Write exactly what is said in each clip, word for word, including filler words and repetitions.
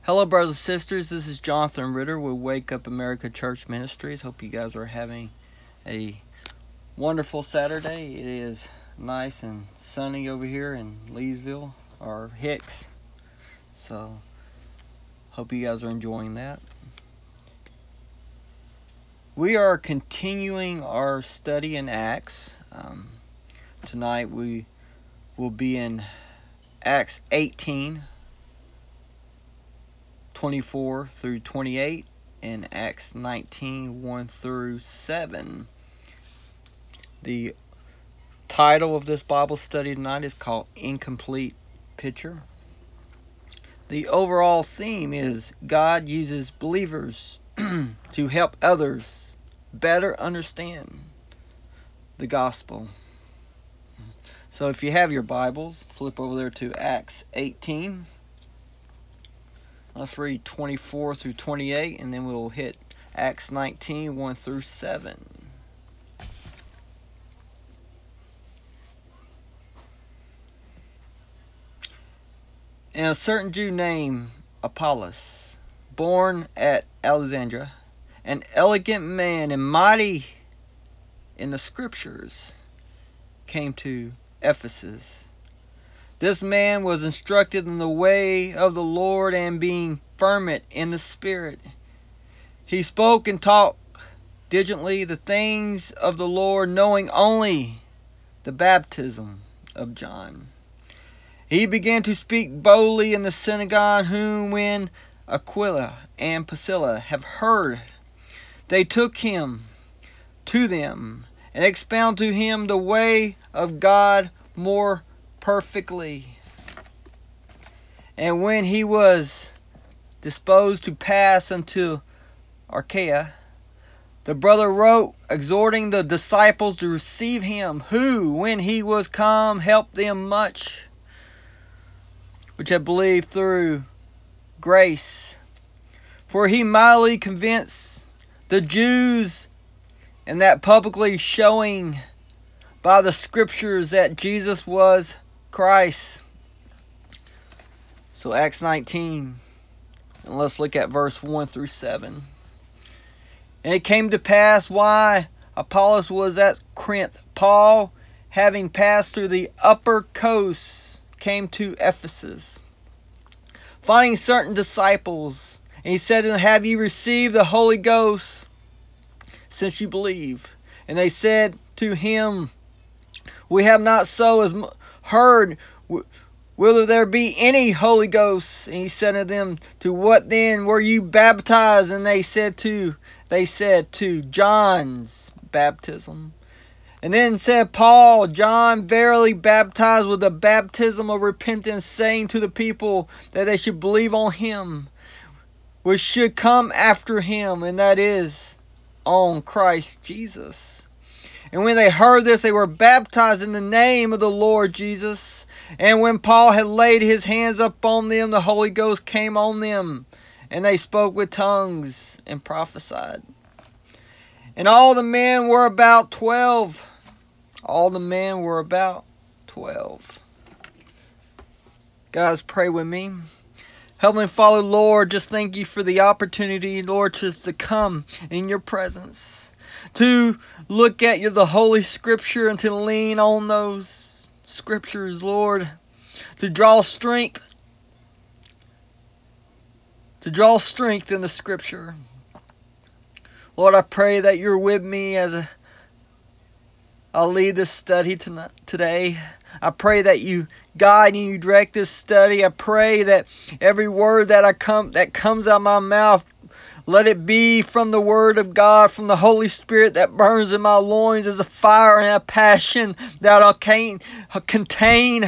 Hello, brothers and sisters. This is Jonathan Ritter with Wake Up America Church Ministries. Hope you guys are having a wonderful Saturday. It is nice and sunny over here in Leesville, or Hicks. So, hope you guys are enjoying that. We are continuing our study in Acts. Um, tonight we will be in Acts eighteen. twenty-four through twenty-eight, and Acts nineteen, one through seven. The title of this Bible study tonight is called Incomplete Picture. The overall theme is God uses believers to help others better understand the gospel. So if you have your Bibles, flip over there to Acts eighteen. Let's read twenty-four through twenty-eight, and then we'll hit Acts nineteen, one through seven. And a certain Jew named Apollos, born at Alexandria, an elegant man and mighty in the scriptures, came to Ephesus. This man was instructed in the way of the Lord, and being fervent in the Spirit, he spoke and taught diligently the things of the Lord, knowing only the baptism of John. He began to speak boldly in the synagogue, whom when Aquila and Priscilla have heard, they took him to them and expounded to him the way of God more perfectly. And when he was disposed to pass unto Achaia, the brother wrote, exhorting the disciples to receive him, who, when he was come, helped them much, which had believed through grace. For he mightily convinced the Jews, and that publicly showing by the scriptures that Jesus was Christ. So Acts nineteen, and let's look at verse one through seven. And it came to pass, while Apollos was at Corinth, Paul, having passed through the upper coast, came to Ephesus, finding certain disciples. And he said to them, have ye received the Holy Ghost since you believe? And they said to him, we have not so as heard, whether there be any Holy Ghost. And he said to them, to what then were you baptized? And they said to they said to John's baptism. And then said Paul, John verily baptized with the baptism of repentance, saying to the people that they should believe on him which should come after him, and that is on Christ Jesus. And when they heard this, they were baptized in the name of the Lord Jesus. And when Paul had laid his hands upon them, the Holy Ghost came on them, and they spoke with tongues and prophesied. And all the men were about twelve. All the men were about twelve. Guys, pray with me. Heavenly Father, Lord, just thank you for the opportunity, Lord, just to come in your presence, to look at you, the Holy Scripture, and to lean on those Scriptures, Lord, to draw strength, to draw strength in the Scripture. Lord, I pray that you're with me as a, I'll lead this study tonight, today. I pray that you guide and you direct this study. I pray that every word that I come that comes out of my mouth, let it be from the Word of God, from the Holy Spirit that burns in my loins as a fire and a passion that I'll contain.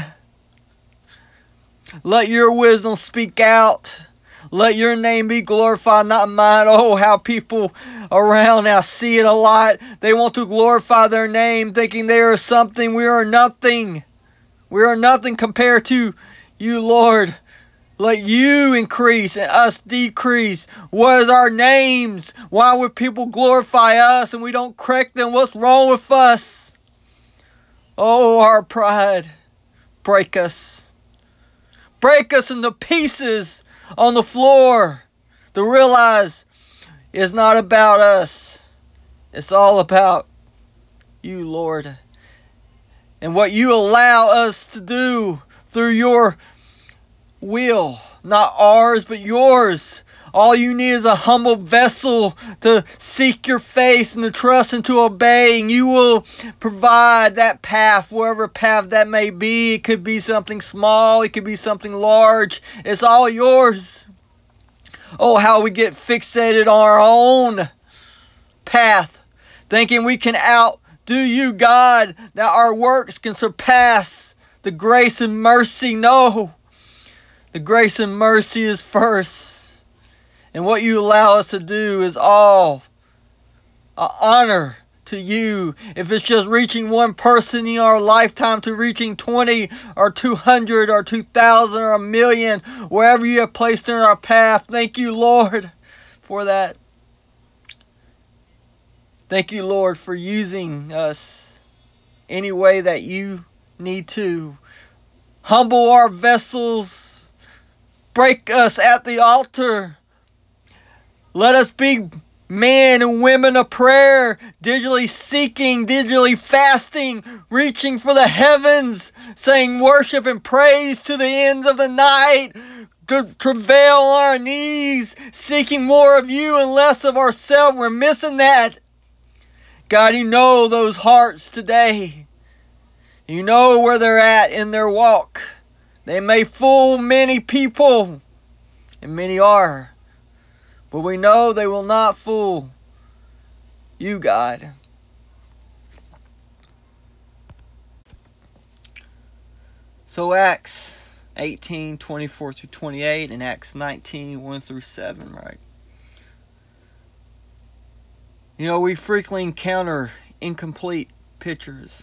Let your wisdom speak out. Let your name be glorified, not mine. Oh, how people around now see it a lot. They want to glorify their name, thinking they are something. We are nothing. We are nothing compared to you, Lord. Let you increase and us decrease. What is our names? Why would people glorify us and we don't correct them? What's wrong with us? Oh, our pride. Break us. break us into pieces on the floor to realize it's not about us. It's all about you, Lord. And what you allow us to do through your will. Not ours, but yours. All you need is a humble vessel to seek your face and to trust and to obey. And you will provide that path, wherever path that may be. It could be something small. It could be something large. It's all yours. Oh, how we get fixated on our own path, thinking we can outdo you, God, that our works can surpass the grace and mercy. No, the grace and mercy is first. And what you allow us to do is all an honor to you. If it's just reaching one person in our lifetime to reaching twenty or two hundred or two thousand or a million, wherever you have placed in our path, thank you, Lord, for that. Thank you, Lord, for using us any way that you need to. Humble our vessels. Break us at the altar. Let us be men and women of prayer, digitally seeking, digitally fasting, reaching for the heavens, saying worship and praise to the ends of the night, to travail on our knees, seeking more of you and less of ourselves. We're missing that. God, you know those hearts today. You know where they're at in their walk. They may fool many people, and many are. But we know they will not fool you, God. So Acts eighteen, twenty-four through twenty-eight, and Acts nineteen, one through seven, right? You know, we frequently encounter incomplete pictures.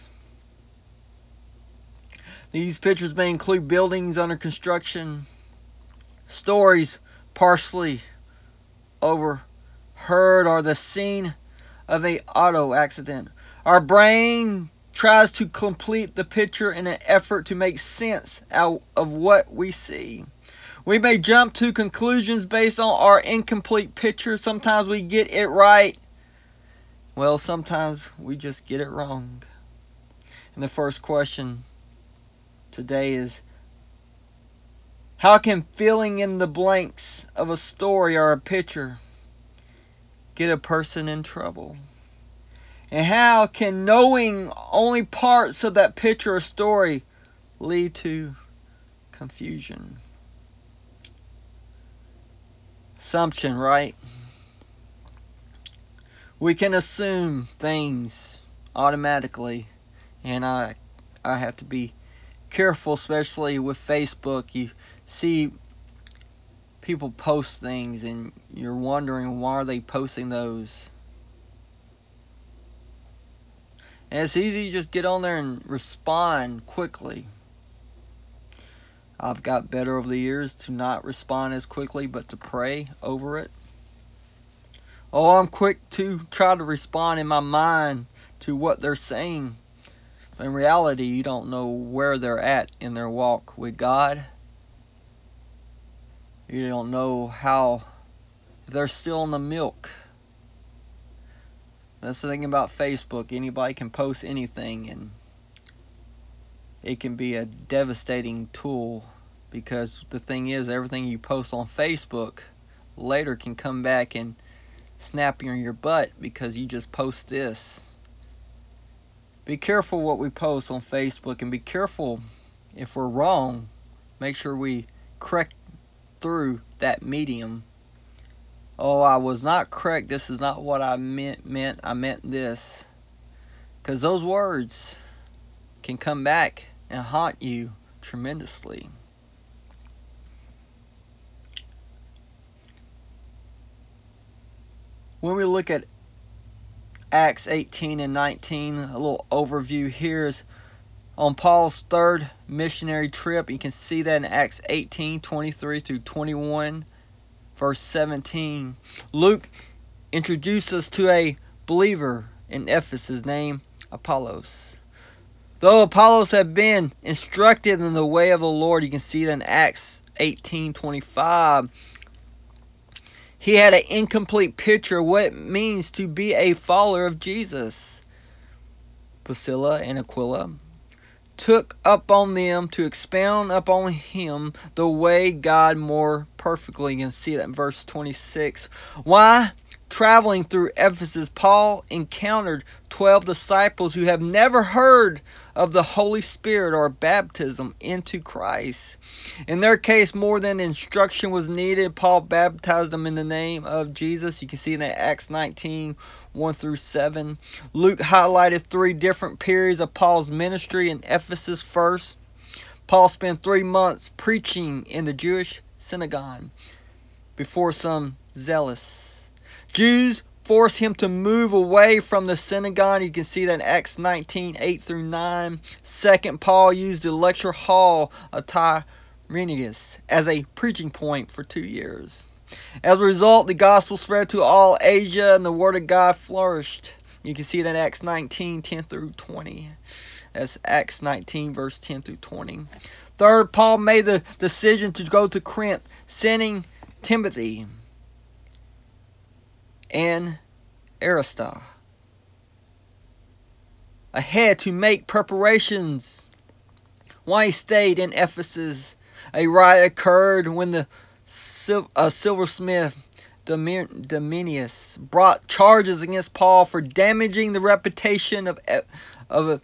These pictures may include buildings under construction, stories partially overheard, or the scene of an auto accident. Our brain tries to complete the picture in an effort to make sense out of what we see. We may jump to conclusions based on our incomplete picture. Sometimes we get it right. Well, sometimes we just get it wrong. And the first question today is, how can filling in the blanks of a story or a picture get a person in trouble? And how can knowing only parts of that picture or story lead to confusion? Assumption, right? We can assume things automatically, and I I have to be careful, especially with Facebook. You see people post things and you're wondering, why are they posting those? And it's easy to just get on there and respond quickly. I've got better over the years to not respond as quickly, but to pray over it. Oh, I'm quick to try to respond in my mind to what they're saying. But in reality, you don't know where they're at in their walk with God. You don't know how, if they're still in the milk. That's the thing about Facebook. Anybody can post anything, and it can be a devastating tool, because the thing is, everything you post on Facebook later can come back and snap you in your butt because you just post this. Be careful what we post on Facebook, and be careful if we're wrong. Make sure we correct through that medium. Oh, I was not correct. This is not what I meant. meant. I meant this. Because those words can come back and haunt you tremendously. When we look at Acts eighteen and nineteen, a little overview here is on Paul's third missionary trip. You can see that in Acts eighteen, twenty-three through twenty-one, verse seventeen. Luke introduced us to a believer in Ephesus named Apollos. Though Apollos had been instructed in the way of the Lord, you can see that in Acts eighteen twenty-five, he had an incomplete picture of what it means to be a follower of Jesus. Priscilla and Aquila took upon them to expound upon him the way God more perfectly. You can see that in verse twenty-six. Why? Traveling through Ephesus, Paul encountered twelve disciples who have never heard of the Holy Spirit or baptism into Christ. In their case, more than instruction was needed. Paul baptized them in the name of Jesus. You can see that in Acts nineteen, one through seven. Luke highlighted three different periods of Paul's ministry in Ephesus. First, Paul spent three months preaching in the Jewish synagogue before some zealous Jews forced him to move away from the synagogue. You can see that in Acts nineteen, eight through nine. Second, Paul used the lecture hall of Tyrannus as a preaching point for two years. As a result, the gospel spread to all Asia and the word of God flourished. You can see that in Acts nineteen, ten through twenty. That's Acts nineteen, verse ten through twenty. Third, Paul made the decision to go to Corinth, sending Timothy and Aristarchus ahead to make preparations. While he stayed in Ephesus, a riot occurred when the sil- uh, silversmith Dominius brought charges against Paul for damaging the reputation of of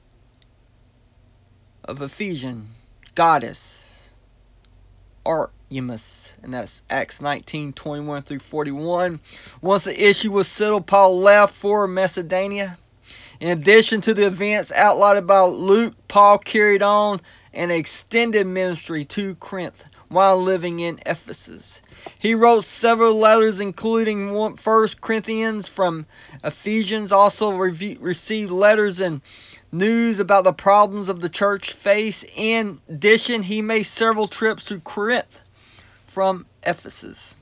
of Ephesian goddess Artemis, and that's Acts nineteen, twenty-one through forty-one. Once the issue was settled, Paul left for Macedonia. In addition to the events outlined by Luke, Paul carried on an extended ministry to Corinth while living in Ephesus. He wrote several letters, including one, First Corinthians from Ephesians. Also re- received letters and news about the problems of the church face. In addition, he made several trips to Corinth from Ephesus.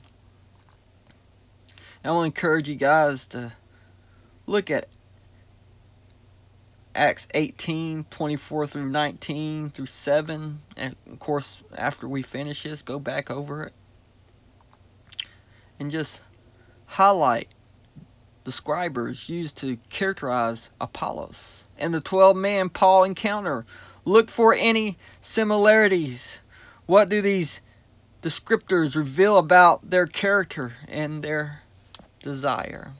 I want to encourage you guys to look at Acts eighteen, twenty-four through nineteen through seven. And of course, after we finish this, go back over it and just highlight the scribers used to characterize Apollos and the twelve men Paul encountered. Look for any similarities. What do these descriptors reveal about their character and their desire?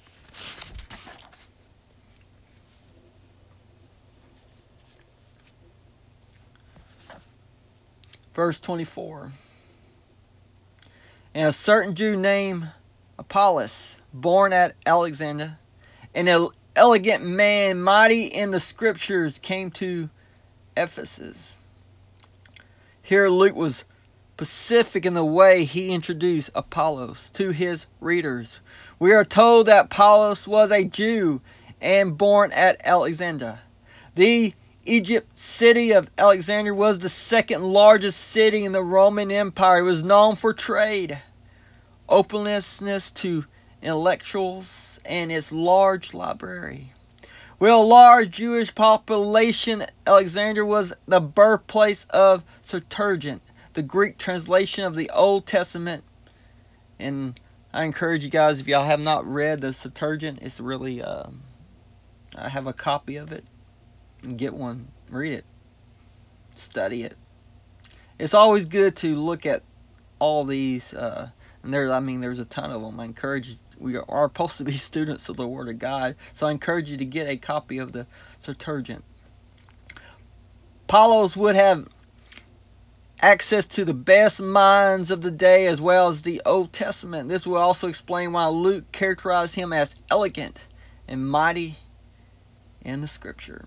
Verse twenty-four. And a certain Jew named Apollos, born at Alexandria, an elegant man, mighty in the scriptures, came to Ephesus. Here Luke was specific in the way he introduced Apollos to his readers. We are told that Apollos was a Jew and born at Alexandria. The Egypt city of Alexandria was the second largest city in the Roman Empire. It was known for trade, openness to intellectuals, and its large library. With a large Jewish population, Alexandria was the birthplace of Septuagint, the Greek translation of the Old Testament. And I encourage you guys, if y'all have not read the Septuagint, it's really, um, I have a copy of it. Get one, read it, study it. It's always good to look at all these, uh, and there, I mean, there's a ton of them. I encourage you, we are supposed to be students of the Word of God, so I encourage you to get a copy of the Septuagint. Apollos would have access to the best minds of the day as well as the Old Testament. This will also explain why Luke characterized him as elegant and mighty in the Scripture.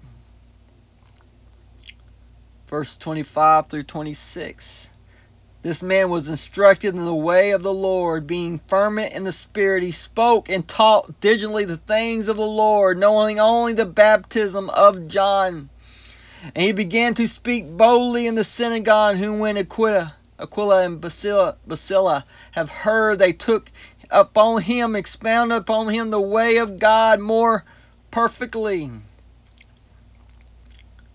Verse twenty-five through twenty-six. This man was instructed in the way of the Lord, being fervent in the Spirit. He spoke and taught diligently the things of the Lord, knowing only the baptism of John. And he began to speak boldly in the synagogue, whom when Aquila, Aquila and Priscilla, Priscilla have heard, they took upon him, expounded upon him the way of God more perfectly.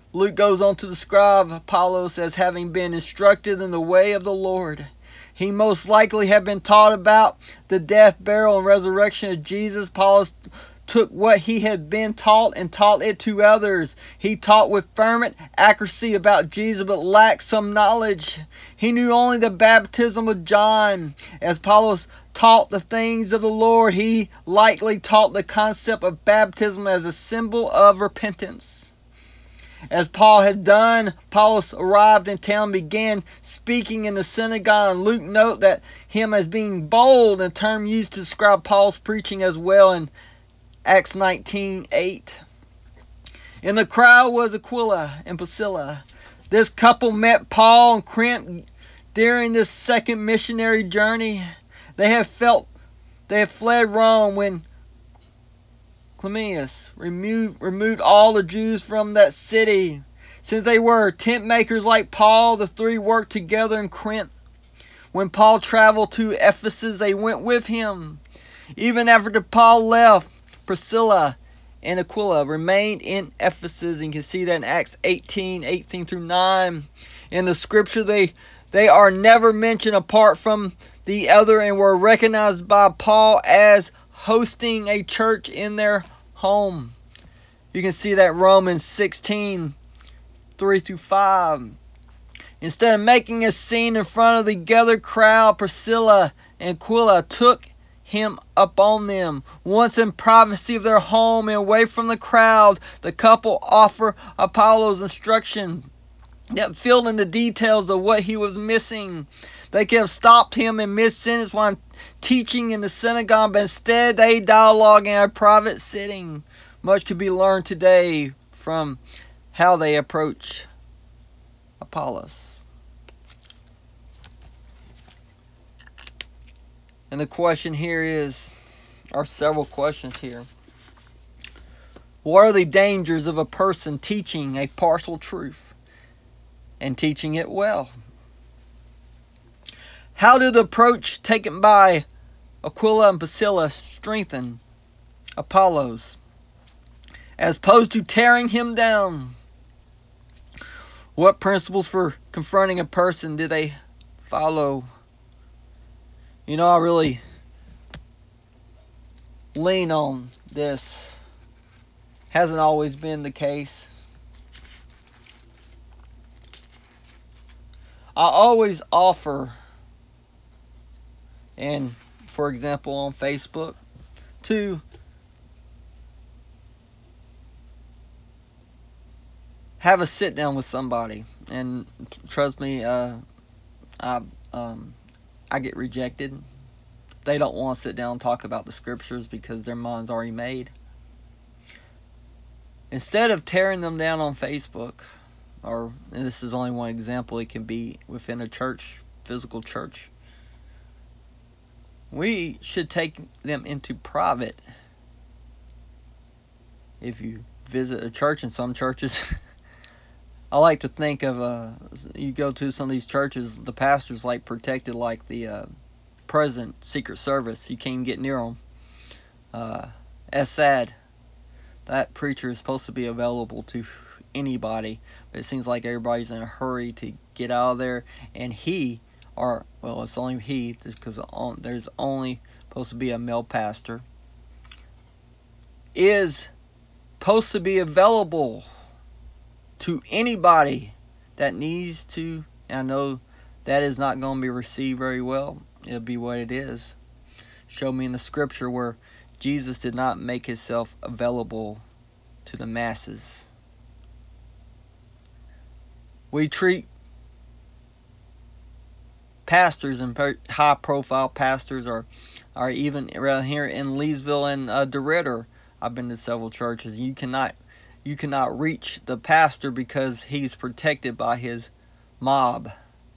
Luke goes on to describe Apollos as having been instructed in the way of the Lord. He most likely had been taught about the death, burial, and resurrection of Jesus. Apollos took what he had been taught and taught it to others. He taught with fervent accuracy about Jesus, but lacked some knowledge. He knew only the baptism of John. As Apollos taught the things of the Lord, he likely taught the concept of baptism as a symbol of repentance. As Paul had done, Apollos arrived in town and began speaking in the synagogue. And Luke note that him as being bold, a term used to describe Paul's preaching as well in Acts nineteen eight. In the crowd was Aquila and Priscilla. This couple met Paul and Corinth during this second missionary journey. They had felt they had fled Rome when Clemens removed, removed all the Jews from that city. Since they were tent makers like Paul, the three worked together in Corinth. When Paul traveled to Ephesus, they went with him. Even after Paul left, Priscilla and Aquila remained in Ephesus. And you can see that in Acts eighteen, eighteen through nine. In the scripture, they, they are never mentioned apart from the other and were recognized by Paul as hosting a church in their home. You can see that Romans sixteen, three through five. Instead of making a scene in front of the gathered crowd, Priscilla and Aquila took him up on them. Once in privacy of their home and away from the crowd, the couple offer Apollos instruction, yet filled in the details of what he was missing. They could have stopped him in mid-sentence while teaching in the synagogue, but instead they dialogue in a private sitting. Much could be learned today from how they approach Apollos. And the question here is, or several questions here. What are the dangers of a person teaching a partial truth and teaching it well? How did the approach taken by Aquila and Priscilla strengthen Apollos, as opposed to tearing him down? What principles for confronting a person did they follow? You know, I really lean on this. Hasn't always been the case. I always offer, and for example on Facebook, to have a sit down with somebody. And trust me, uh, I um, I get rejected. They don't want to sit down and talk about the scriptures because their mind's already made. Instead of tearing them down on Facebook, or, and this is only one example, it can be within a church, physical church, we should take them into private. If you visit a church, in some churches, I like to think of, uh, you go to some of these churches, the pastor's like protected like the uh, president, Secret Service. You can't even get near them. Uh, that's sad. That preacher is supposed to be available to anybody, but it seems like everybody's in a hurry to get out of there. And he, or, well, it's only he, because there's only supposed to be a male pastor, is supposed to be available to anybody that needs to. And I know that is not going to be received very well. It'll be what it is. Show me in the scripture where Jesus did not make himself available to the masses. We treat pastors and high profile pastors, or or even around here in Leesville and uh, DeRidder, I've been to several churches. You cannot you cannot reach the pastor because he's protected by his mob.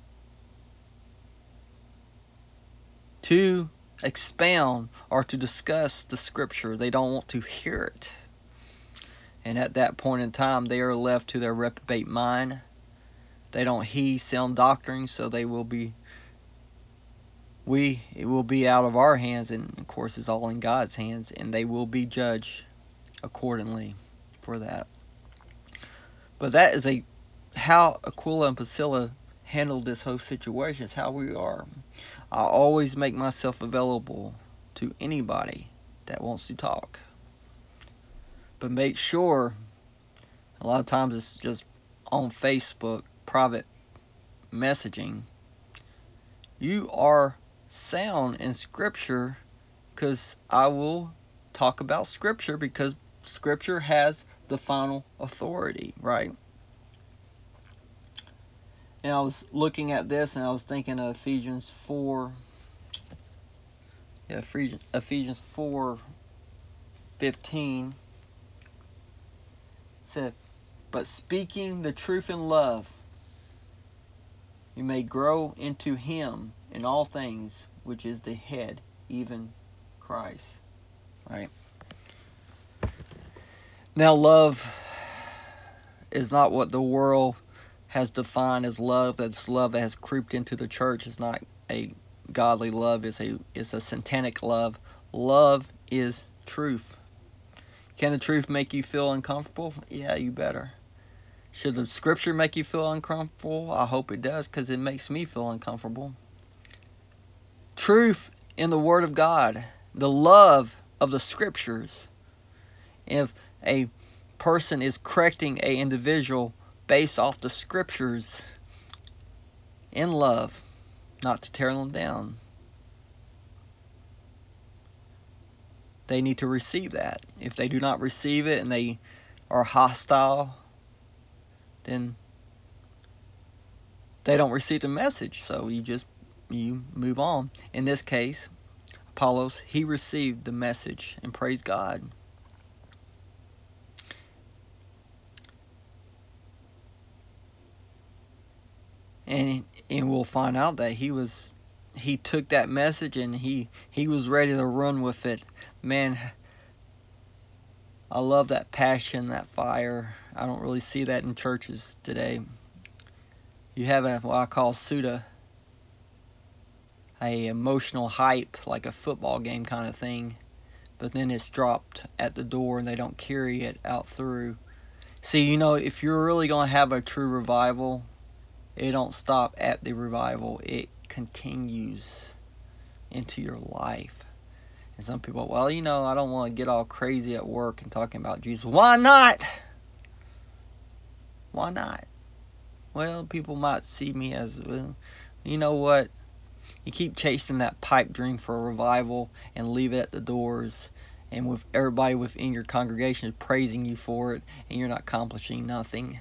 To expound or to discuss the scripture, they don't want to hear it. And at that point in time, they are left to their reprobate mind. They don't heed sound doctrine, so they will be, we, it will be out of our hands, and of course it's all in God's hands, and they will be judged accordingly for that. But that is a how Aquila and Priscilla handled this whole situation. Is how we are. I always make myself available to anybody that wants to talk. But make sure, a lot of times it's just on Facebook, private messaging. You are sound in Scripture, because I will talk about Scripture, because Scripture has the final authority, right? And I was looking at this and I was thinking of Ephesians four. Yeah, Ephesians four fifteen. It said, but speaking the truth in love, you may grow into Him in all things, which is the head, even Christ. Right? Now, love is not what the world has defined as love. That's love that has creeped into the church. It's not a godly love. It's a it's a satanic love. Love is truth. Can the truth make you feel uncomfortable? Yeah, you better. Should the Scripture make you feel uncomfortable? I hope it does, because it makes me feel uncomfortable. Truth in the Word of God, the love of the Scriptures. If a person is correcting a individual based off the Scriptures in love, not to tear them down, they need to receive that. If they do not receive it and they are hostile, then they don't receive the message. So you just you move on. In this case, Apollos, he received the message, and praise God. And and we'll find out that he was he took that message and he he was ready to run with it. Man, I love that passion, that fire. I don't really see that in churches today. You have a what I call Suda, a emotional hype, like a football game kind of thing, but then it's dropped at the door and they don't carry it out through. See, you know, if you're really going to have a true revival, it don't stop at the revival. It continues into your life. And some people, well, you know, I don't want to get all crazy at work and talking about Jesus. Why not? Why not? Well, people might see me as, well, you know what? You keep chasing that pipe dream for a revival and leave it at the doors, and with everybody within your congregation is praising you for it, and you're not accomplishing nothing.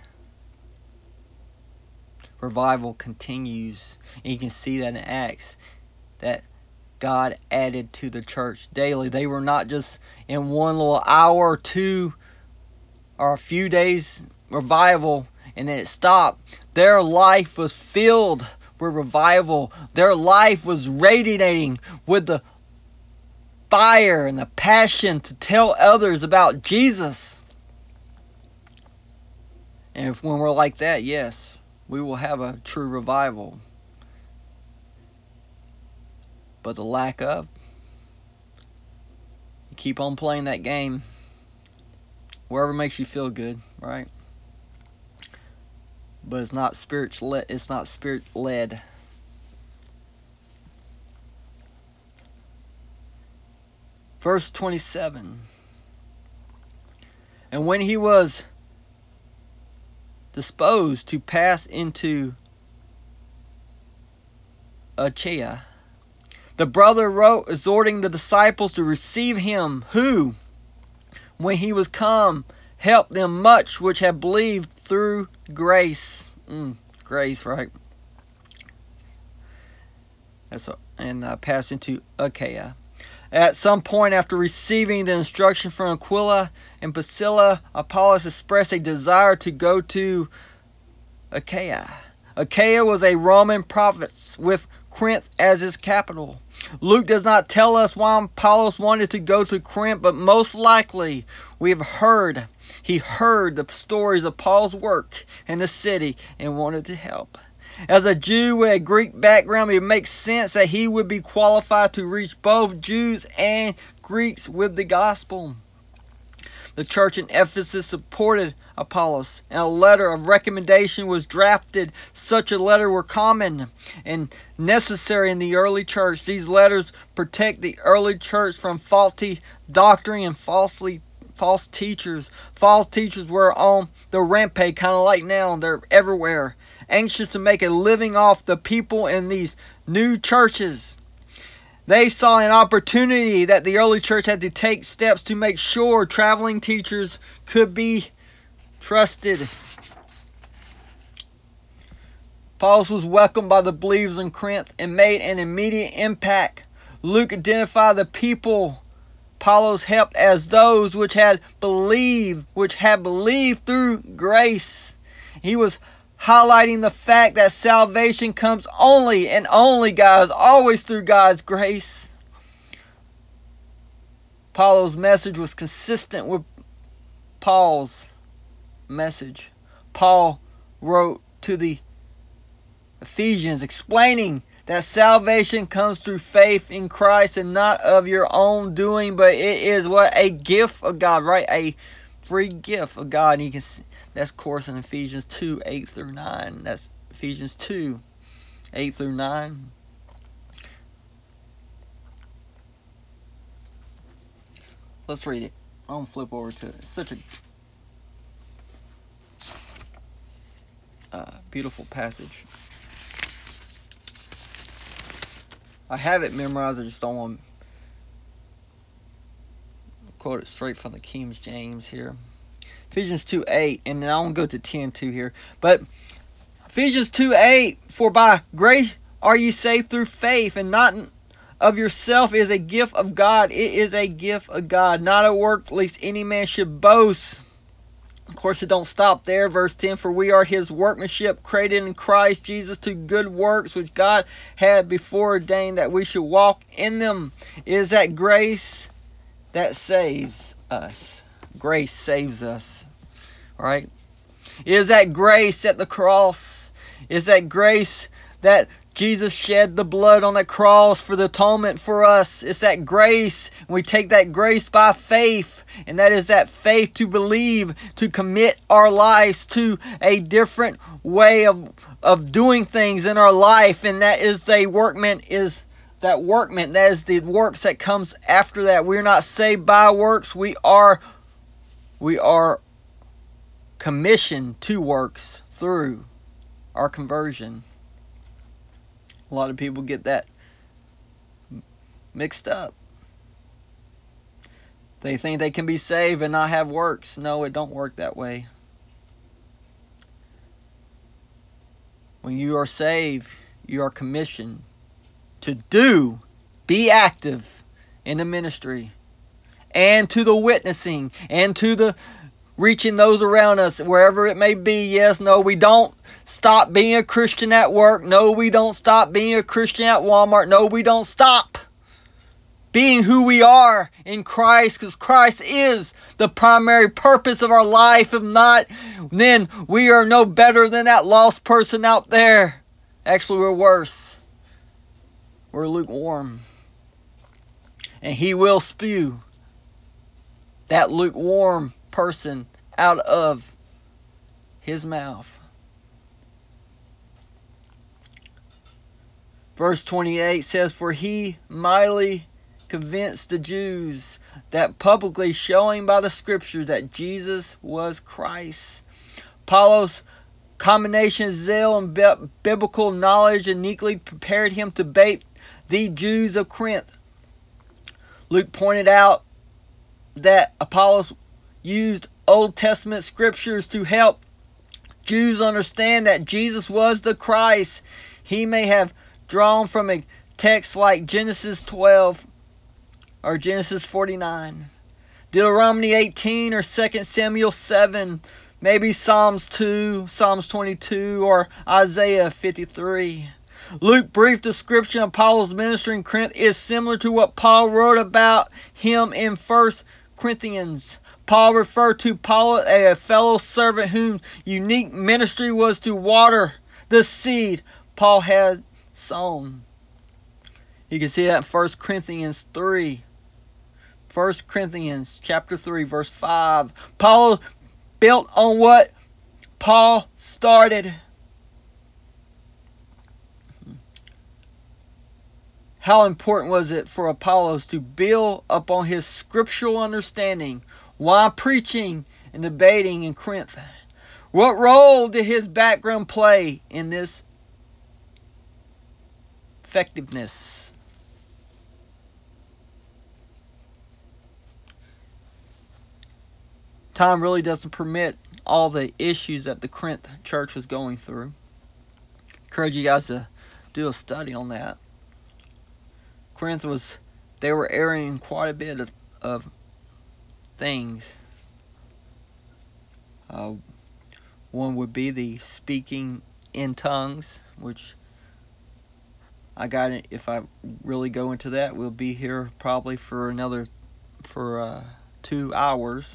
Revival continues, and you can see that in Acts, that God added to the church daily. They were not just in one little hour or two or a few days revival and then it stopped. Their life was filled with revival. Their life was radiating with the fire and the passion to tell others about Jesus. And if when we're like that, yes, we will have a true revival. But the lack of, you keep on playing that game, wherever makes you feel good, right? But it's not spirit led. It's not spirit led. Verse twenty-seven. And when he was disposed to pass into Achaia, the brother wrote, exhorting the disciples to receive him, who, when he was come, helped them much which had believed through grace. Mm, grace, right? That's a, and uh, passed into Achaia. At some point after receiving the instruction from Aquila and Priscilla, Apollos expressed a desire to go to Achaia. Achaia was a Roman province with Corinth as its capital. Luke does not tell us why Apollos wanted to go to Corinth, but most likely we have heard he heard the stories of Paul's work in the city and wanted to help. As a Jew with a Greek background, it makes sense that he would be qualified to reach both Jews and Greeks with the gospel. The church in Ephesus supported Apollos, and a letter of recommendation was drafted. Such a letter were common and necessary in the early church. These letters protect the early church from faulty doctrine and falsely false teachers. False teachers were on the rampage, kind of like now. They're everywhere, anxious to make a living off the people in these new churches. They saw an opportunity that the early church had to take steps to make sure traveling teachers could be trusted. Paul was welcomed by the believers in Corinth and made an immediate impact. Luke identified the people Apollos helped as those which had believed, which had believed through grace. He was highlighting the fact that salvation comes only and only, guys, always through God's grace. Apollos' message was consistent with Paul's message. Paul wrote to the Ephesians explaining that salvation comes through faith in Christ and not of your own doing, but it is what? A gift of God, right? A free gift of God. And you can see, that's of course in Ephesians two, eight through nine. That's Ephesians two, eight through nine. Let's read it. I'm going to flip over to it. It's such a uh, beautiful passage. I have it memorized, I just don't want to quote it straight from the King James here. Ephesians two eight, and then I won't go to ten two here. But Ephesians two eight, for by grace are ye saved through faith, and not of yourself, is a gift of God. It is a gift of God, not a work, lest any man should boast. Of course, it don't stop there. Verse ten, for we are his workmanship, created in Christ Jesus to good works, which God had before ordained that we should walk in them. It is that grace that saves us. Grace saves us. Right? It is that grace at the cross. It is that grace that Jesus shed the blood on the cross for the atonement for us. It's that grace. We take that grace by faith. And that is that faith to believe, to commit our lives to a different way of of doing things in our life. And that is the workman is that workman. That is the works that comes after that. We're not saved by works. We are we are commissioned to works through our conversion. A lot of people get that mixed up. They think they can be saved and not have works. No, it don't work that way. When you are saved, you are commissioned to do, be active in the ministry, and to the witnessing, and to the reaching those around us, wherever it may be. Yes, no, we don't stop being a Christian at work. No, we don't stop being a Christian at Walmart. No, we don't stop being who we are in Christ, because Christ is the primary purpose of our life. If not, then we are no better than that lost person out there. Actually, we're worse. We're lukewarm. And he will spew that lukewarm person out of his mouth. Verse twenty-eight says, for he mightily convinced the Jews that publicly, showing by the scriptures that Jesus was Christ. Apollos' combination of zeal and bi- biblical knowledge uniquely prepared him to bait the Jews of Corinth. Luke pointed out that Apollos used Old Testament scriptures to help Jews understand that Jesus was the Christ. He may have drawn from a text like Genesis twelve or Genesis forty-nine, Deuteronomy eighteen, or Second Samuel seven, maybe Psalms two, Psalms twenty-two, or Isaiah fifty-three. Luke's brief description of Paul's ministry in Corinth is similar to what Paul wrote about him in First Corinthians. Paul referred to Paul as a fellow servant whose unique ministry was to water the seed Paul had sown. You can see that in First Corinthians three. First Corinthians chapter three, verse five. Paul built on what Paul started. How important was it for Apollos to build upon his scriptural understanding while preaching and debating in Corinth? What role did his background play in this effectiveness? Time really doesn't permit all the issues that the Corinth church was going through. I encourage you guys to do a study on that. Corinth was, they were erring quite a bit of, of things. Uh, one would be the speaking in tongues, which I got it. If I really go into that, we'll be here probably for another for uh, two hours.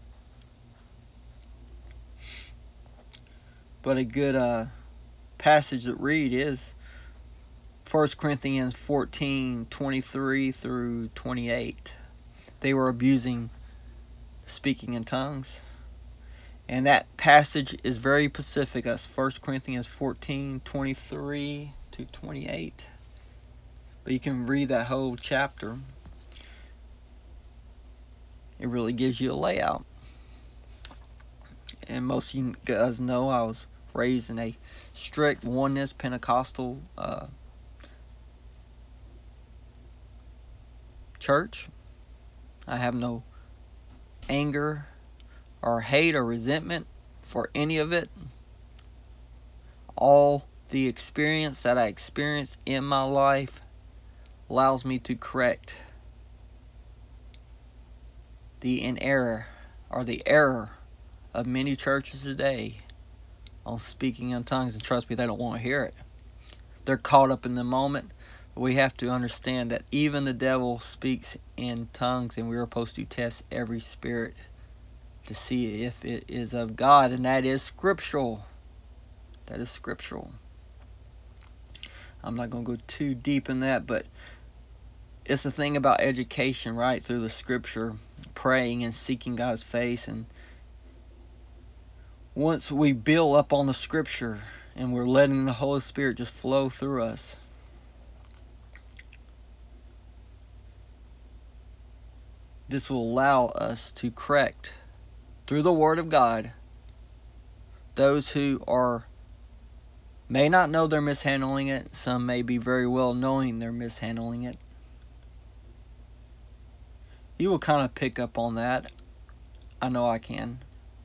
But a good uh, passage to read is First Corinthians fourteen, twenty-three through twenty-eight. They were abusing speaking in tongues. And that passage is very specific. That's First Corinthians fourteen, twenty-three to twenty-eight. But you can read that whole chapter. It really gives you a layout. And most of you guys know I was raised in a strict oneness Pentecostal uh, church. I have no anger or hate or resentment for any of it. All the experience that I experienced in my life allows me to correct the in error or the error of many churches today on speaking in tongues. And trust me, they don't want to hear it. They're caught up in the moment. We have to understand that even the devil speaks in tongues, and we're supposed to test every spirit to see if it is of God, and that is scriptural. That is scriptural. I'm not going to go too deep in that, but it's the thing about education, right? Through the scripture, praying and seeking God's face. And once we build up on the scripture and we're letting the Holy Spirit just flow through us, this will allow us to correct through the Word of God those who are may not know they're mishandling it. Some may be very well knowing they're mishandling it. You will kind of pick up on that. I know I can.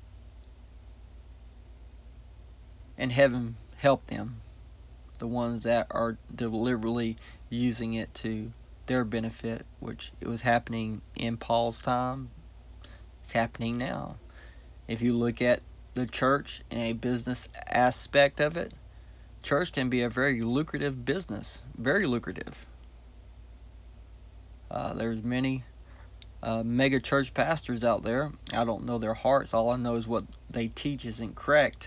And heaven help them, the ones that are deliberately using it to their benefit, which it was happening in Paul's time. It's happening now. If you look at the church in a business aspect of it, church can be a very lucrative business, very lucrative. Uh, there's many uh, mega church pastors out there. I don't know their hearts. All I know is what they teach isn't correct.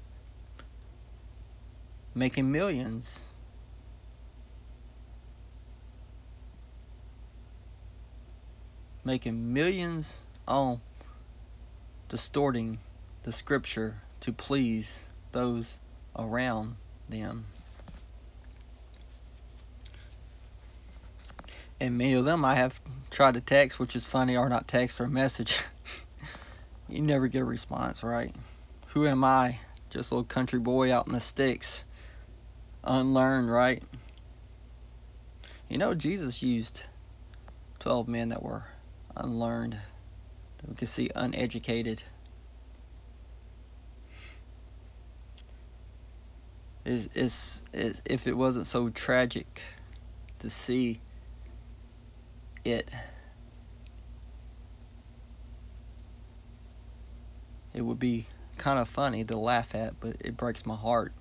Making millions. Making millions on distorting the scripture to please those around them. And many of them I have tried to text, which is funny, or not text or message. You never get a response, right? Who am I? Just a little country boy out in the sticks. Unlearned, right? You know, Jesus used twelve men that were unlearned. We can see uneducated. Is is is if it wasn't so tragic to see it, it would be kind of funny to laugh at, but it breaks my heart.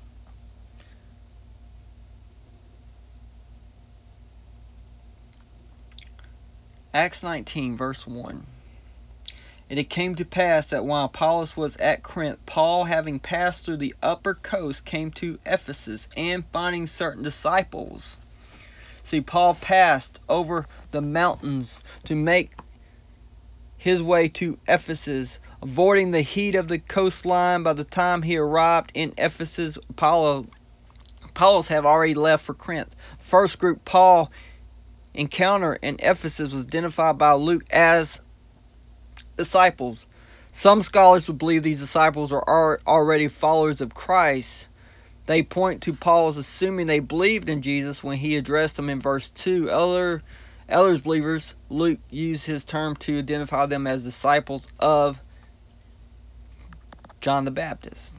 Acts nineteen, verse one. And it came to pass that while Apollos was at Corinth, Paul, having passed through the upper coast, came to Ephesus, and finding certain disciples. See, Paul passed over the mountains to make his way to Ephesus. Avoiding the heat of the coastline, by the time he arrived in Ephesus, Apollo, Apollos have already left for Corinth. First group Paul encounter in Ephesus was identified by Luke as disciples. Some scholars would believe these disciples are already followers of Christ. They point to Paul's assuming they believed in Jesus when he addressed them in verse two. Other, others believers, Luke used his term to identify them as disciples of John the Baptist.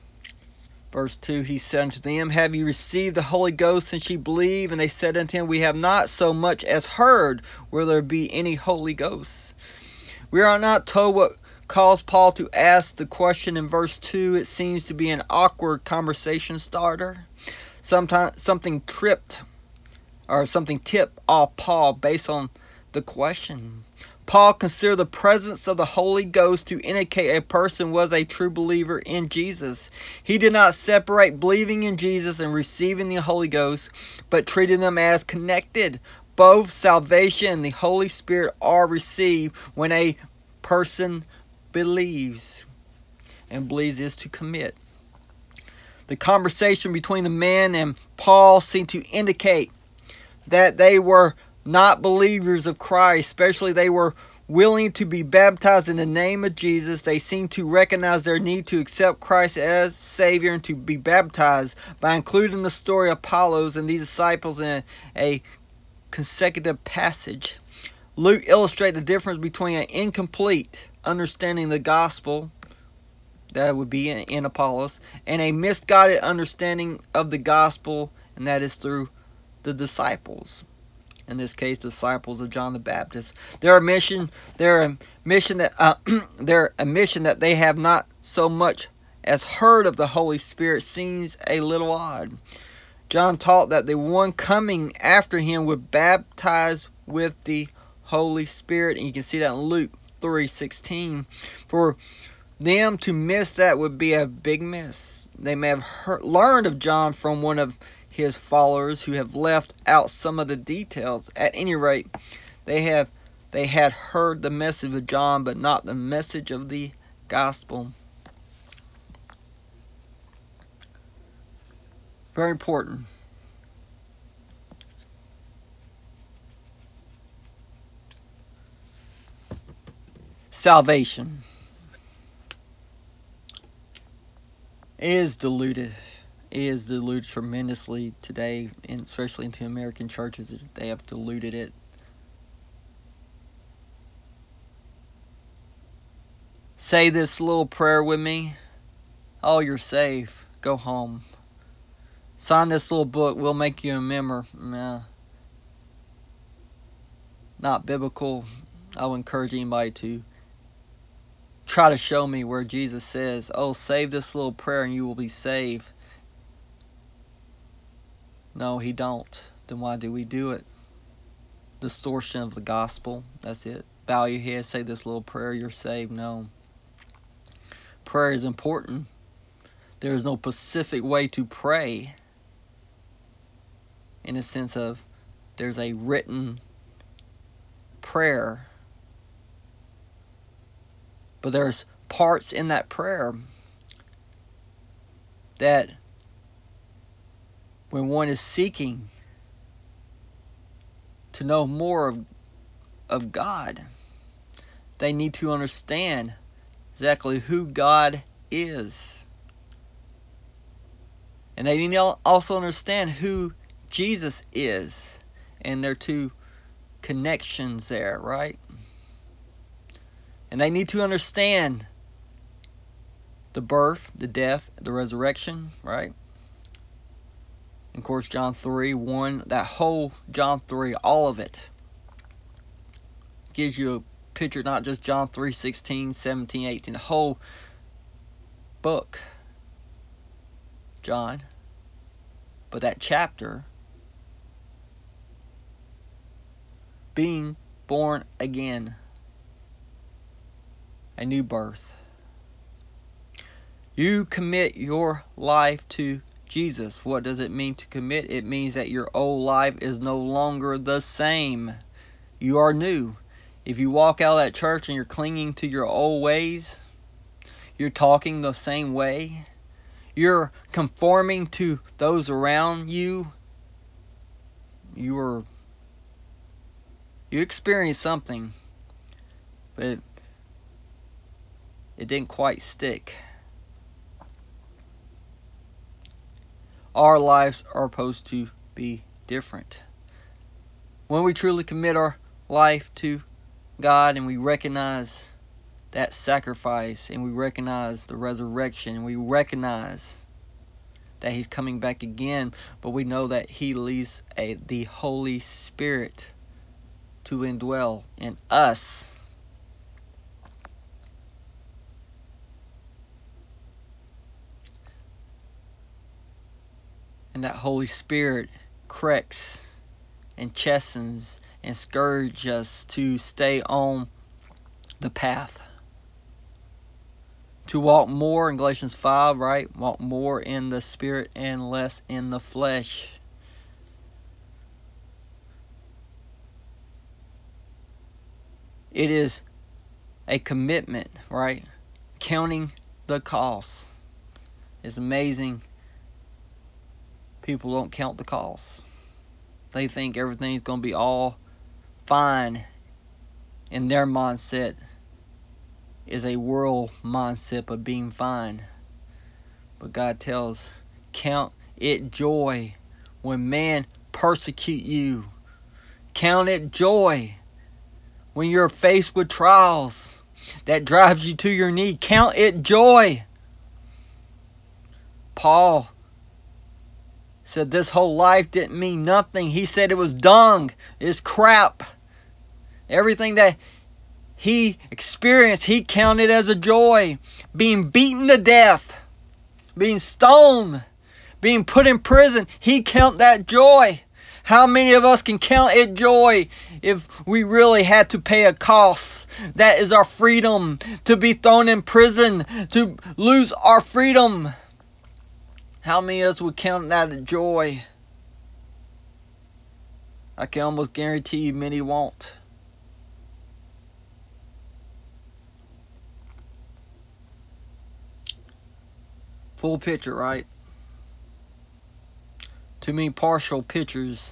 Verse two, he said unto them, Have ye received the Holy Ghost since ye believe? And they said unto him, We have not so much as heard where there be any Holy Ghost. We are not told what caused Paul to ask the question in verse two. It seems to be an awkward conversation starter. Sometimes something tripped or something tipped off Paul based on the question. Paul considered the presence of the Holy Ghost to indicate a person was a true believer in Jesus. He did not separate believing in Jesus and receiving the Holy Ghost, but treated them as connected. Both salvation and the Holy Spirit are received when a person believes. And believes is to commit. The conversation between the man and Paul seemed to indicate that they were not believers of Christ, especially they were willing to be baptized in the name of Jesus. They seemed to recognize their need to accept Christ as Savior and to be baptized. By including the story of Apollos and these disciples in a consecutive passage, Luke illustrates the difference between an incomplete understanding of the gospel, that would be in, in Apollos, and a misguided understanding of the gospel, and that is through the disciples. In this case, disciples of John the Baptist. Their mission, their mission that uh, their admission that they have not so much as heard of the Holy Spirit seems a little odd. John taught that the one coming after him would baptize with the Holy Spirit, and you can see that in Luke three sixteen. For them to miss that would be a big miss. They may have heard, learned of John from one of his followers who have left out some of the details. At any rate, they have they had heard the message of John, but not the message of the gospel. Very important. Salvation is diluted. It is diluted tremendously today, and especially into American churches. They have diluted it. Say this little prayer with me. Oh, you're safe. Go home. Sign this little book. We'll make you a member. Nah. Not biblical. I would encourage anybody to try to show me where Jesus says, oh, save this little prayer and you will be saved. No, he don't. Then why do we do it? Distortion of the gospel. That's it. Bow your head, say this little prayer, you're saved. No. Prayer is important. There is no specific way to pray in the sense of there's a written prayer. But there's parts in that prayer that when one is seeking to know more of, of God, they need to understand exactly who God is. And they need to also understand who Jesus is. And there are two connections there, right? And they need to understand the birth, the death, the resurrection, right? And of course, John three one, that whole John three, all of it, gives you a picture, not just John three sixteen, seventeen, eighteen, the whole book, John, but that chapter, being born again, a new birth. You commit your life to Jesus. What does it mean to commit? It means that your old life is no longer the same. You are new. If you walk out of that church and you're clinging to your old ways, you're talking the same way, you're conforming to those around you, you're you experience something, but it didn't quite stick. Our lives are supposed to be different. When we truly commit our life to God and we recognize that sacrifice and we recognize the resurrection, we recognize that He's coming back again, but we know that He leaves a, the Holy Spirit to indwell in us. And that Holy Spirit corrects and chastens and scourges us to stay on the path. To walk more in Galatians five, right? Walk more in the Spirit and less in the flesh. It is a commitment, right? Counting the cost. It's amazing. People don't count the cost. They think everything's going to be all fine. And their mindset is a world mindset of being fine. But God tells, count it joy when men persecute you. Count it joy when you're faced with trials that drives you to your knee. Count it joy. Paul said this whole life didn't mean nothing. He said it was dung. It's crap. Everything that he experienced, he counted as a joy. Being beaten to death, being stoned, being put in prison, he counted that joy. How many of us can count it joy if we really had to pay a cost? That is our freedom, to be thrown in prison, to lose our freedom. How many of us would count that a joy? I can almost guarantee you many won't. Full picture, right? Too many partial pictures.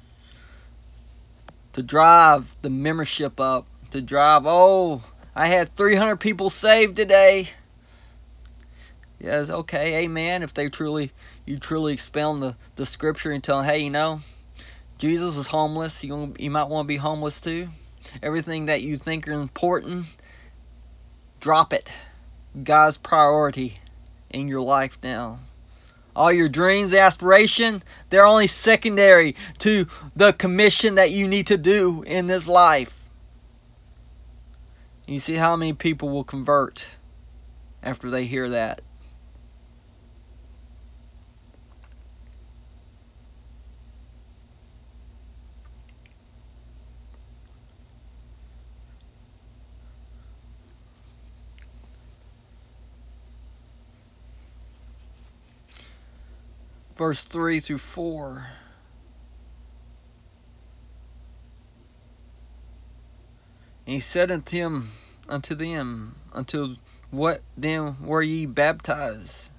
To drive the membership up. To drive, oh, I had three hundred people saved today. Yes, okay, amen. If they truly, you truly expound the, the scripture and tell them, hey, you know, Jesus was homeless. You, you might want to be homeless too. Everything that you think are important, drop it. God's priority in your life now. All your dreams, aspiration, they're only secondary to the commission that you need to do in this life. You see how many people will convert after they hear that. Verse three through four. And he said unto him, unto them, unto what then were ye baptized?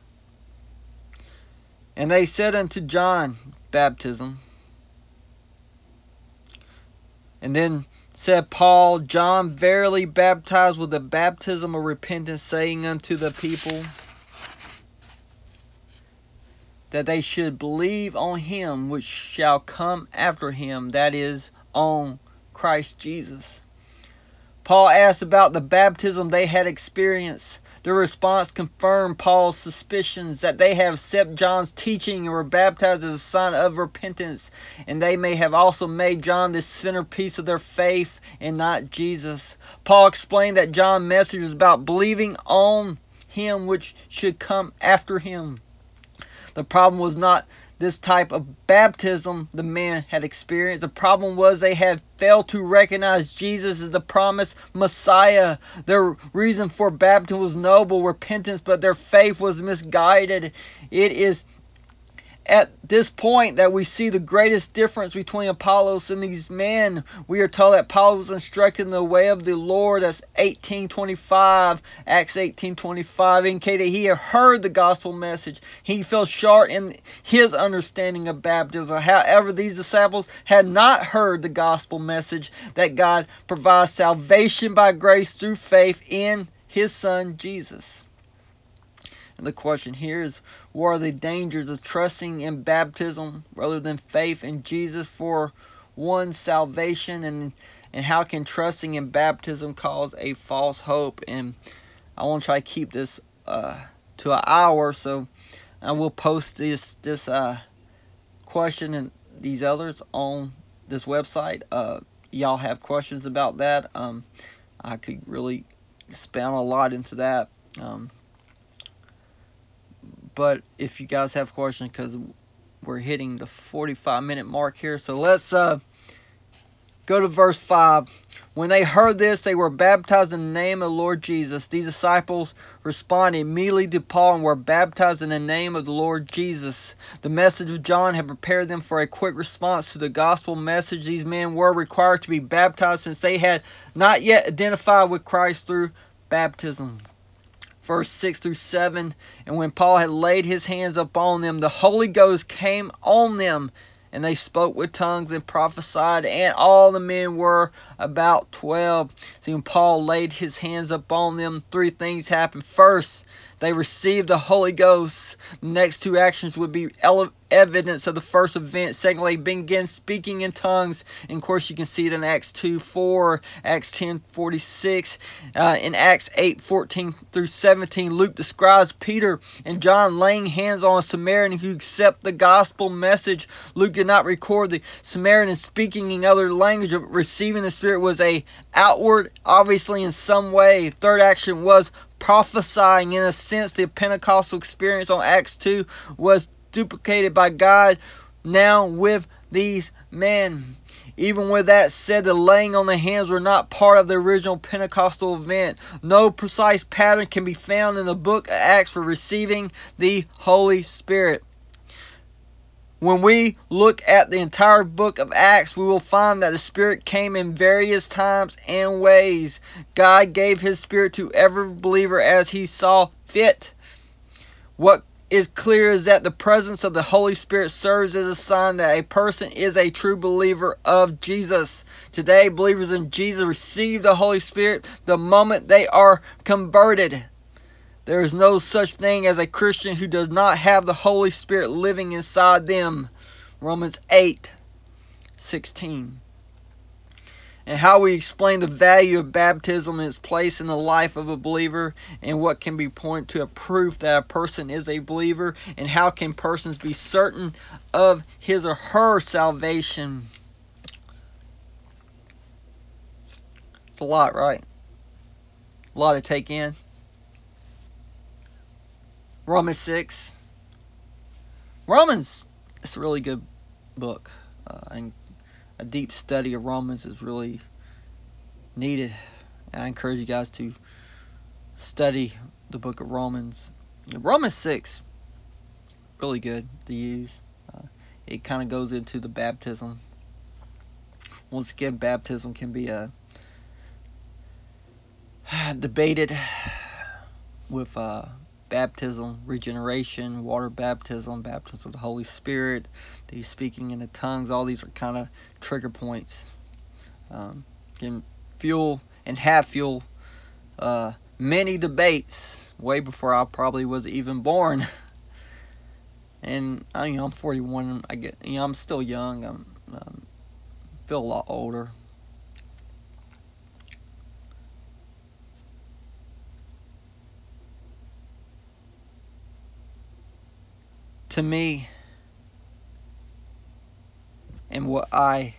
And they said unto John, baptism. And then said Paul, John verily baptized with the baptism of repentance, saying unto the people that they should believe on him which shall come after him, that is, on Christ Jesus. Paul asked about the baptism they had experienced. The response confirmed Paul's suspicions that they have accepted John's teaching and were baptized as a sign of repentance, and they may have also made John the centerpiece of their faith and not Jesus. Paul explained that John's message was about believing on him which should come after him. The problem was not this type of baptism the man had experienced. The problem was they had failed to recognize Jesus as the promised Messiah. Their reason for baptism was noble, repentance, but their faith was misguided. It is at this point that we see the greatest difference between Apollos and these men. We are told that Apollos was instructed in the way of the Lord. That's eighteen twenty-five, Acts eighteen twenty-five, indicated he had heard the gospel message. He fell short in his understanding of baptism. However, these disciples had not heard the gospel message that God provides salvation by grace through faith in His Son Jesus. And the question here is, what are the dangers of trusting in baptism rather than faith in Jesus for one's salvation? And, and how can trusting in baptism cause a false hope? And I want to try to keep this uh, to an hour, so I will post this this uh, question and these others on this website. Uh, y'all have questions about that? Um, I could really span a lot into that. Um, But if you guys have questions, because we're hitting the forty-five minute mark here, so let's uh, go to verse five. When they heard this, they were baptized in the name of the Lord Jesus. These disciples responded immediately to Paul and were baptized in the name of the Lord Jesus. The message of John had prepared them for a quick response to the gospel message. These men were required to be baptized since they had not yet identified with Christ through baptism. Verse six through seven, and when Paul had laid his hands upon them, the Holy Ghost came on them, and they spoke with tongues and prophesied, and all the men were about twelve. See, when Paul laid his hands upon them, three things happened. First, they received the Holy Ghost. The next two actions would be ele- evidence of the first event. Secondly, began speaking in tongues. And of course, you can see it in Acts two four, Acts ten forty-six, uh, in Acts eight fourteen through seventeen. Luke describes Peter and John laying hands on a Samaritan who accepted the gospel message. Luke did not record the Samaritan speaking in other language, but receiving the Spirit was a outward, obviously in some way. Third action was prophesying. In a sense, the Pentecostal experience on Acts two was duplicated by God now with these men. Even with that said, the laying on the hands were not part of the original Pentecostal event. No precise pattern can be found in the book of Acts for receiving the Holy Spirit. When we look at the entire book of Acts, we will find that the Spirit came in various times and ways. God gave His Spirit to every believer as He saw fit. What is clear is that the presence of the Holy Spirit serves as a sign that a person is a true believer of Jesus. Today, believers in Jesus receive the Holy Spirit the moment they are converted. There is no such thing as a Christian who does not have the Holy Spirit living inside them. Romans eight sixteen. And how we explain the value of baptism and its place in the life of a believer, and what can be pointed to a proof that a person is a believer, and how can persons be certain of his or her salvation. It's a lot, right? A lot to take in. Romans six. Romans, it's a really good book. Uh, and a deep study of Romans is really needed. I encourage you guys to study the book of Romans. Romans six, really good to use. Uh, it kind of goes into the baptism. Once again, baptism can be uh, debated with uh, baptism, regeneration, water baptism, baptism of the Holy Spirit, the speaking in the tongues. All these are kind of trigger points. Um, can fuel and have fuel uh, many debates way before I probably was even born. And I, you know, I'm forty-one. I get, you know, I'm still young. I'm um, feel a lot older. To me, and what I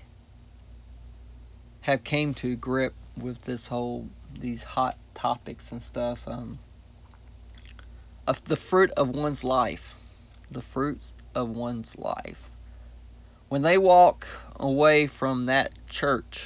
have came to grip with this whole these hot topics and stuff, um, of the fruit of one's life, the fruits of one's life. When they walk away from that church,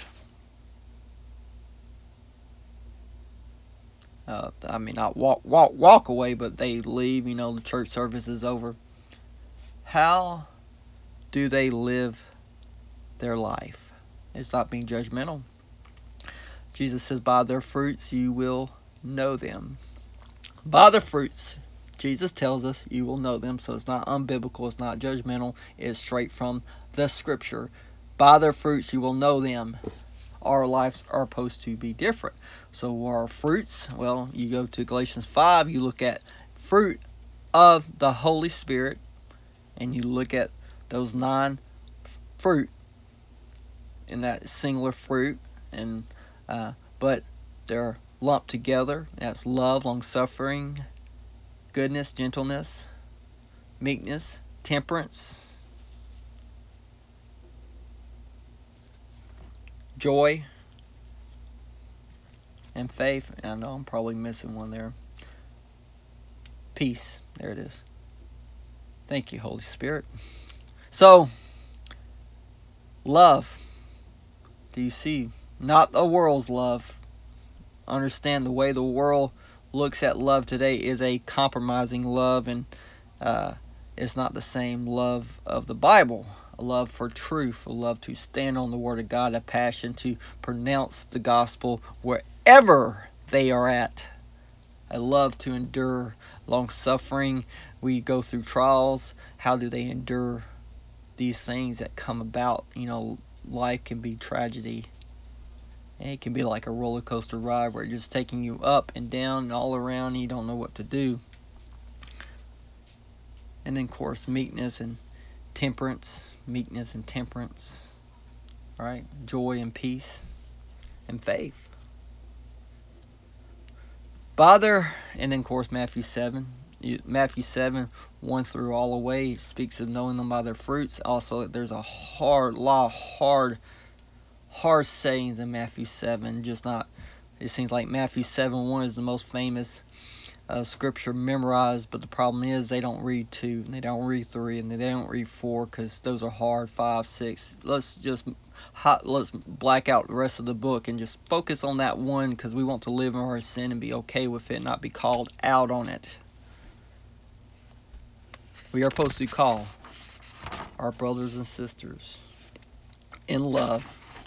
uh, I mean, not walk walk walk away, but they leave. You know, the church service is over. How do they live their life? It's not being judgmental. Jesus says, by their fruits you will know them. By their fruits, Jesus tells us you will know them. So it's not unbiblical, it's not judgmental, it's straight from the scripture. By their fruits you will know them. Our lives are supposed to be different. So our fruits, well, you go to Galatians five, you look at fruit of the Holy Spirit, and you look at those nine fruit in that singular fruit, and uh, but they're lumped together. That's love, long-suffering, goodness, gentleness, meekness, temperance, joy, and faith. I know I'm probably missing one there. Peace. There it is. Thank you, Holy Spirit. So, love. Do you see? Not the world's love. Understand the way the world looks at love today is a compromising love, and uh, it's not the same love of the Bible. A love for truth, a love to stand on the Word of God, a passion to pronounce the gospel wherever they are at. A love to endure long suffering. We go through trials. How do they endure these things that come about? You know, life can be tragedy. And it can be like a roller coaster ride where it's just taking you up and down and all around and you don't know what to do. And then, of course, meekness and temperance. Meekness and temperance. All right? Joy and peace and faith. Father, and then, of course, Matthew seven. Matthew seven, one through all the way, speaks of knowing them by their fruits. Also, there's a hard, lot of hard, hard sayings in Matthew seven. Just not, it seems like Matthew seven, one is the most famous uh, scripture memorized, but the problem is they don't read two, and they don't read three, and they don't read four, because those are hard, five, six. Let's just hot, let's black out the rest of the book and just focus on that one, because we want to live in our sin and be okay with it, not be called out on it. We are supposed to call our brothers and sisters in love,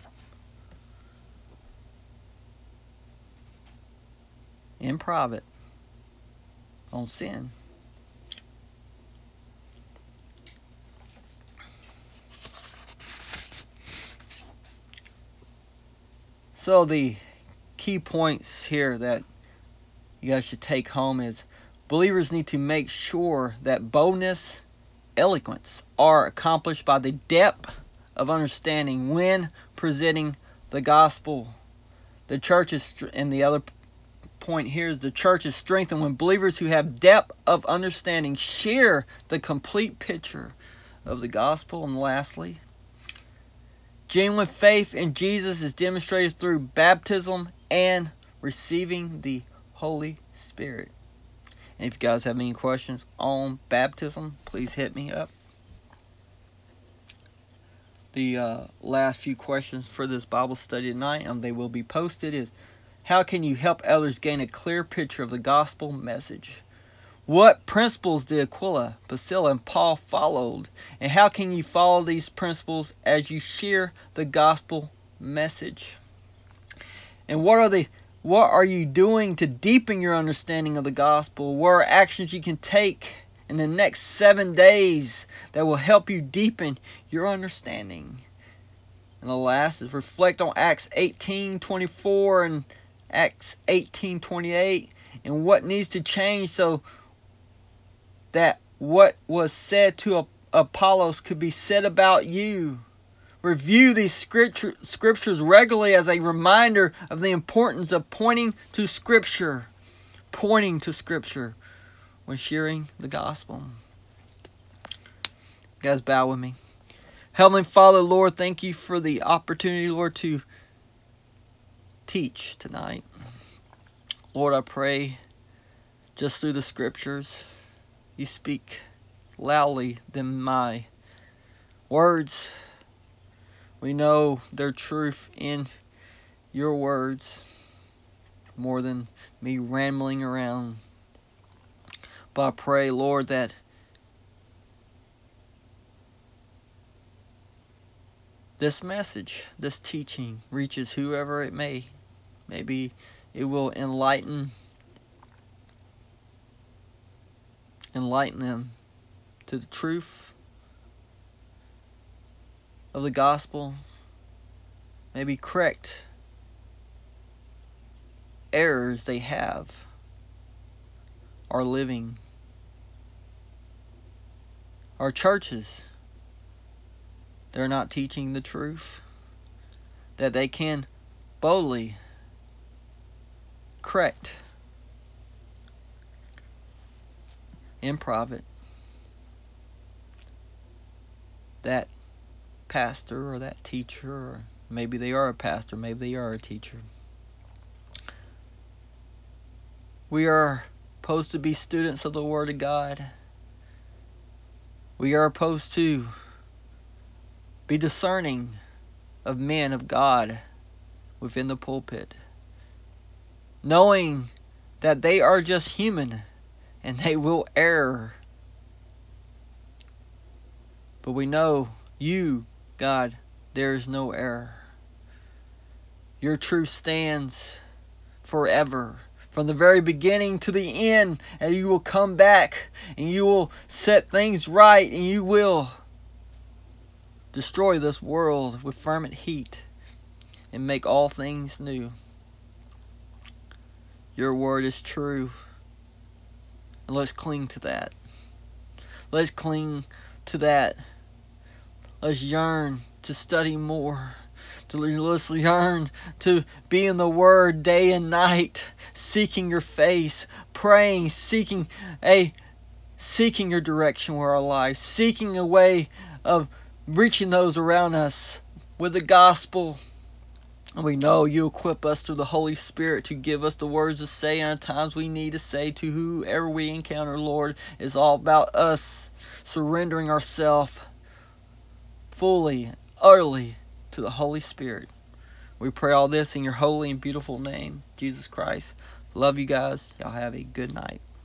in private, on sin. So the key points here that you guys should take home is believers need to make sure that boldness, eloquence are accomplished by the depth of understanding when presenting the gospel. The church is, and the other point here is the church is strengthened when believers who have depth of understanding share the complete picture of the gospel. And lastly, genuine faith in Jesus is demonstrated through baptism and receiving the Holy Spirit. And if you guys have any questions on baptism, please hit me up. The uh, last few questions for this Bible study tonight, and they will be posted, is how can you help others gain a clear picture of the gospel message? What principles did Aquila, Priscilla, and Paul followed? And how can you follow these principles as you share the gospel message? And what are the what are you doing to deepen your understanding of the gospel? What are actions you can take in the next seven days that will help you deepen your understanding? And the last is reflect on Acts eighteen twenty-four and Acts eighteen twenty-eight and what needs to change so that what was said to Apollos could be said about you. Review these scripture, scriptures regularly as a reminder of the importance of pointing to Scripture. Pointing to Scripture when sharing the gospel. You guys, bow with me. Heavenly Father, Lord, thank you for the opportunity, Lord, to teach tonight. Lord, I pray just through the Scriptures, you speak loudly than my words. We know their truth in your words more than me rambling around. But I pray, Lord, that this message, this teaching, reaches whoever it may. Maybe it will enlighten enlighten them to the truth of the gospel. Maybe correct errors they have are living. Our churches, they're not teaching the truth, that they can boldly correct in private that pastor or that teacher, or maybe they are a pastor, maybe they are a teacher. We are supposed to be students of the Word of God. We are supposed to be discerning of men of God within the pulpit, knowing that they are just human and they will err. But we know you, God, there is no error. Your truth stands forever, from the very beginning to the end, and you will come back and you will set things right, and you will destroy this world with fervent heat and make all things new. Your word is true, and let's cling to that. Let's cling to that. Let's yearn to study more. To let's yearn to be in the Word day and night, seeking your face, praying, seeking a seeking your direction with our lives, seeking a way of reaching those around us with the gospel. And we know you equip us through the Holy Spirit to give us the words to say and the times we need to say to whoever we encounter, Lord. It's all about us surrendering ourselves fully, utterly to the Holy Spirit. We pray all this in your holy and beautiful name, Jesus Christ. Love you guys. Y'all have a good night.